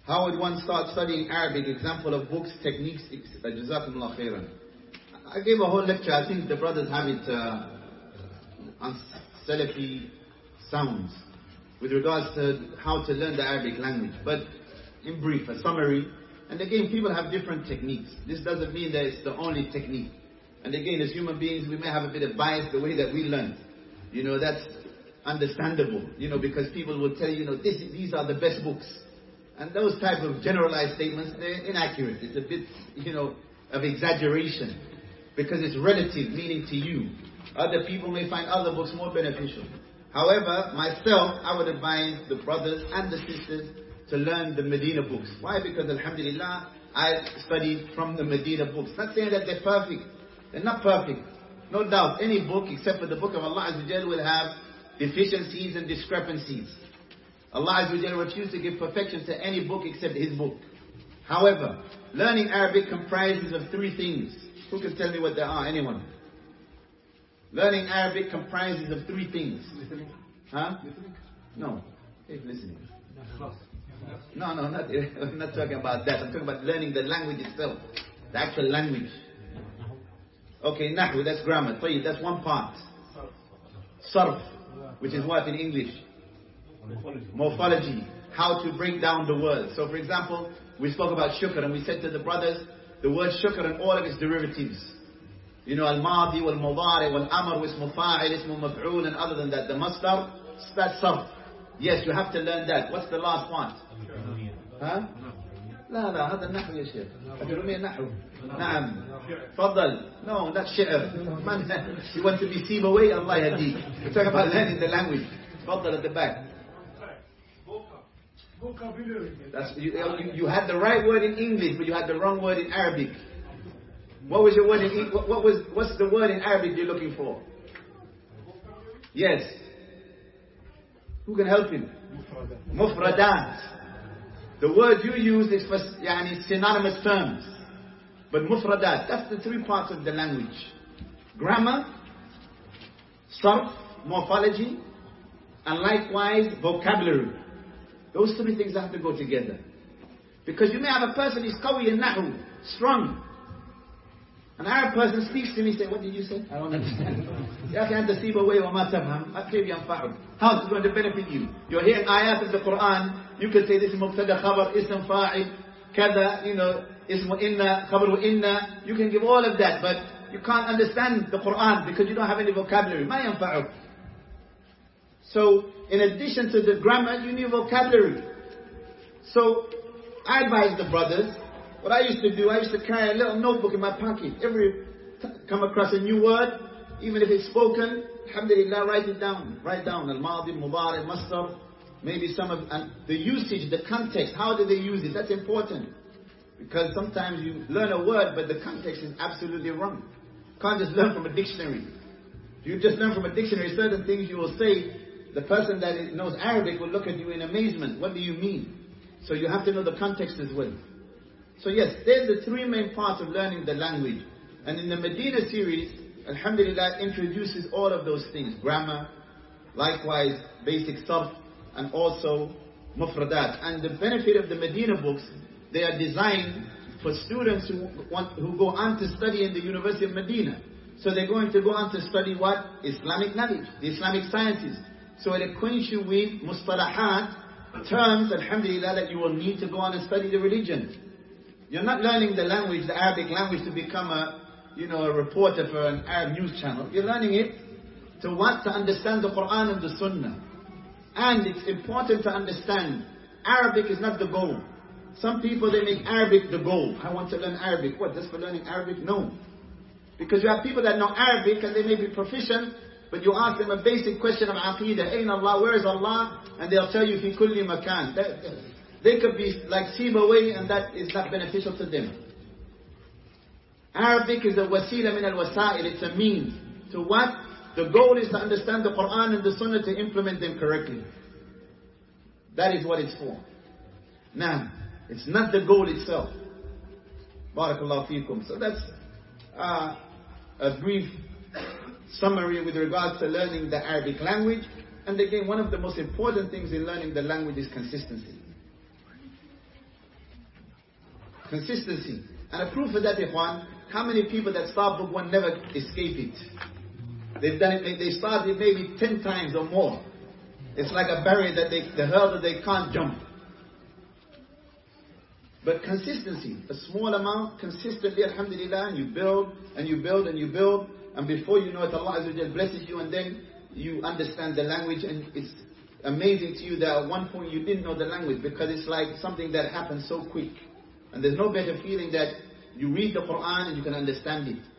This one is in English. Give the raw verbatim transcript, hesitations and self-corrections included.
How would one start studying Arabic? Example of books, techniques, Jazakumullah khairan. I gave a whole lecture. I think the brothers have it uh, on Salafi sounds with regards to how to learn the Arabic language. But in brief, a summary. And again, people have different techniques. This doesn't mean that it's the only technique. And again, as human beings, we may have a bit of bias the way that we learn. You know, that's understandable. You know, because people will tell you, you know, this, these are the best books. And those type of generalized statements, they're inaccurate. It's a bit, you know, of exaggeration. Because it's relative, meaning to you. Other people may find other books more beneficial. However, myself, I would advise the brothers and the sisters to learn the Medina books. Why? Because alhamdulillah, I studied from the Medina books. Not saying that they're perfect. They're not perfect. No doubt, any book except for the book of Allah Azza wa Jal will have deficiencies and discrepancies. Allah Azza wa Jal refused to give perfection to any book except His book. However, learning Arabic comprises of three things. Who can tell me what they are? Anyone? Learning Arabic comprises of three things. Listening. Huh? Listening. No. Hey, listening. No, no, not, I'm not talking about that. I'm talking about learning the language itself. The actual language. Okay, Nahu, that's grammar. Tayyib, that's one part. Sarf, which is what in English? Morphology. Morphology. How to break down the words. So for example, we spoke about shukr and we said to the brothers, the word shukr and all of its derivatives. You know, al-madi, wal-mudari, wal-amr, ismu fa'il, ismu maf'ul, and other than that, the masdar, that's sarf. Yes, you have to learn that. What's the last part? Huh? لا لا هذا النحو يا شيخ. أجرمي النحو. نعم. تفضل. No, that's شعر. You want to be Sibawayh? Allah yahdik. We're talking about learning the language. تفضل at the back. Vocabulary. That's, you, you, you had the right word in English, but you had the wrong word in Arabic. What was your word in what, what was what's the word in Arabic you're looking for? Yes. Who can help him? Mufradat. The word you use is for yani, synonymous terms. But mufradat, that's the three parts of the language. Grammar, sarf, morphology, and likewise vocabulary. Those three things have to go together. Because you may have a person who's qawi in nahu, strong. An Arab person speaks to me, say, what did you say? I don't understand. How is it going to benefit you? You're hearing ayat of the Quran, you can say this is mubtada khabar, ism fa'il, kada, you know, ism inna, khabaru inna. You can give all of that, but you can't understand the Quran because you don't have any vocabulary. Ma yanfa'uk. So, in addition to the grammar, you need vocabulary. So, I advise the brothers, what I used to do, I used to carry a little notebook in my pocket. Every time I come across a new word, even if it's spoken, alhamdulillah, write it down. Write down al-madi, al-mudari, masdar, maybe some of and the usage, the context, how do they use it? That's important. Because sometimes you learn a word, but the context is absolutely wrong. You can't just learn from a dictionary. If you just learn from a dictionary, certain things you will say, the person that knows Arabic will look at you in amazement. What do you mean? So you have to know the context as well. So yes, there's the three main parts of learning the language. And in the Medina series, alhamdulillah, introduces all of those things. Grammar, likewise basic sarf, and also mufradat. And the benefit of the Medina books, they are designed for students who want who go on to study in the University of Medina. So they're going to go on to study what? Islamic knowledge, the Islamic sciences. So it acquaints you with mustalahat, terms, alhamdulillah, that you will need to go on and study the religion. You're not learning the language, the Arabic language, to become a, you know, a reporter for an Arab news channel. You're learning it to what? To understand the Quran and the Sunnah. And it's important to understand, Arabic is not the goal. Some people, they make Arabic the goal. I want to learn Arabic. What, just for learning Arabic? No. Because you have people that know Arabic and they may be proficient, but you ask them a basic question of Aqidah, Ayn Allah, where is Allah? And they'll tell you, fi kulli makan. They could be like Sibawayh, and that is not beneficial to them. Arabic is a wasila min al-wasail. It's a means. To what? The goal is to understand the Quran and the Sunnah to implement them correctly. That is what it's for. Now, it's not the goal itself. Barakallahu feekum. So that's uh, a brief summary with regards to learning the Arabic language. And again, one of the most important things in learning the language is consistency. Consistency. And a proof of that, ikhwan, how many people that start book one never escape it? They've done it, they started it maybe ten times or more. It's like a barrier that they, the hurdle they can't jump. But consistency, a small amount, consistently, alhamdulillah, and you build, and you build, and you build, and before you know it, Allah Azza wa Jal blesses you, and then you understand the language, and it's amazing to you that at one point you didn't know the language, because it's like something that happens so quick. And there's no better feeling that you read the Quran and you can understand it.